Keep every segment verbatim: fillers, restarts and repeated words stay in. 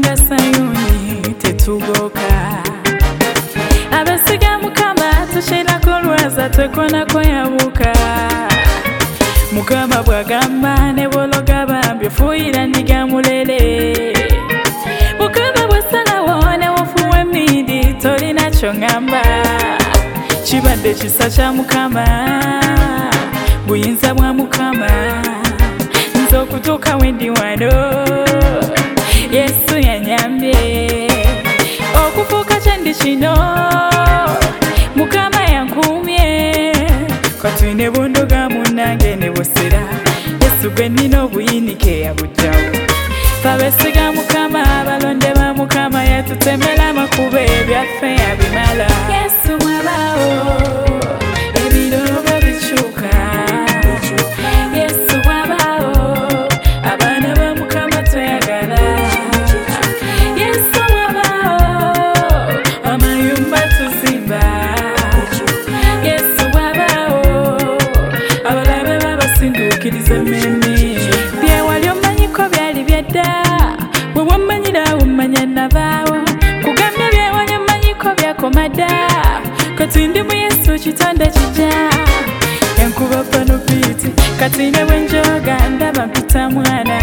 nga Sayuni tetugoka abasiga Mukama tushirako lwaza twekonako yabuka Mukama bwagamba ne bwologa bambi fuuyira ndiga mulele Mukama bwasalawo ne wofuwa emmindi tolina ky'ongamba kibadde kisa kya Mukama buyinza bwa Mukama nze okutuuka wendi wano Yesu yanyambye okufuuka kyendi kino Mukama yankuumye kati ne bundoga munnange ne busera Yesu gwe nnina obuyinike yabuggyawo fabesiga Mukama abalonde ba Mukama yatutemera amakubo ebyaffe yabimala Yesu mwabaawo ebirogo bikyuka Yesu mwabaawo abaana ba Mukama tweyagala Yesu mwabaawo amayumba tuzimba Yesu mwabaawo abalabe babasinduukiriza emmeme byewali omanyiko byali byadda bwe wammanyirawo mmanya nabaawo kugambye byewali omanyiko byakoma dda kati ndi mu Yesu kitonde kijja enkuba panopiti kati ne bwe njoga ndaba mpita mwana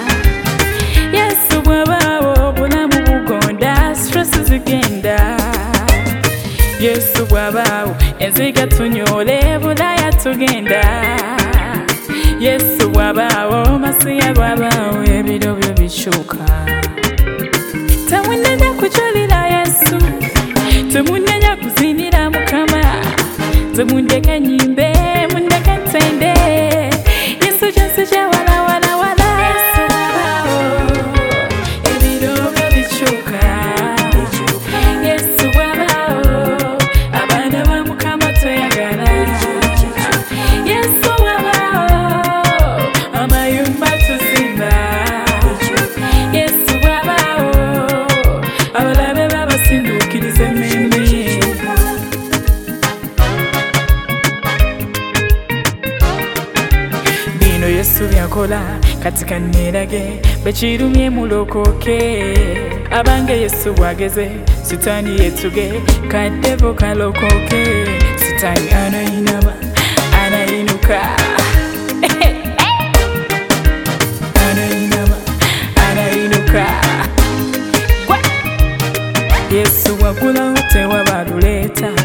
Yesu bw'abaawo obulamu bugonda stress zigenda Yesu bw'abaawo enziga tunyole bulaya tugenda Yesu bw'abaawo masiya bw'abaawo ebiro byo bikyuka temunnenya kujulira Yesu temunnenya kuzinira Mukama temundeke nyimbe mundeke ntende Yesu kyensije wala wala wala Yesu bw'abaawo ebiro byo bikyuka Yesu bw'abaawo abaana ba Mukama tweyagala Yesu bw'abaawo amayumba tuzimba Yesu bw'abaawo abalabe babasinduukiriza emmeme bino Yesu byakola kati kanneerage bekirumye mulokoke abange Yesu bwageze sitaani yetuge kaddevo kalokoke sitaani anayinama anayinuka anayinama anayinuka Yesu wagulawo tewabaluleeta